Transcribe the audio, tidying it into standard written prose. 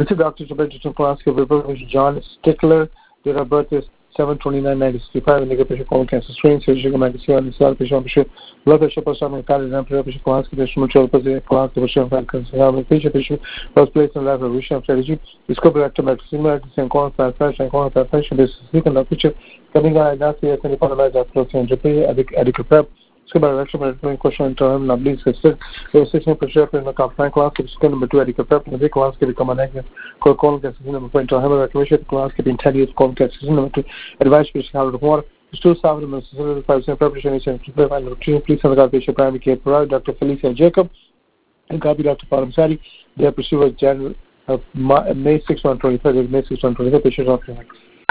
This is Dr. Jabbar Polanski, Reverend John Stickler. Date of birth is 7/29/1965. Nigga Bishop colon cancer screen. Surgical magazine. And Islam Bishop. Blood Bishop of Simon Carter. Emperor Bishop Polanski. Bishop Mutual President Polanski. Bishop Falcons. Bishop was placed in life of Bishop strategy. Discovery actor Maxima. And colon fashion. And colon fashion. This is speaking of picture. Coming on. That's the SND Panama. After Japan. Adequate prep. Direction question in term Nabli sister. So 16 per share in the conference class. Number 2 adequate prep. The class can become a negative. Colon cancer number 4 into hammer recommendation. Class can be in 10 years. Colon cancer number 2. Advice patient how to water. Still 7% preparation and prevent nutrition. Please send the patient primary care provider Dr. Felicia Jacob and copy Dr. Param Sadi. They are pursued January of May 6, 125. May 6, 125. Patients on clinic.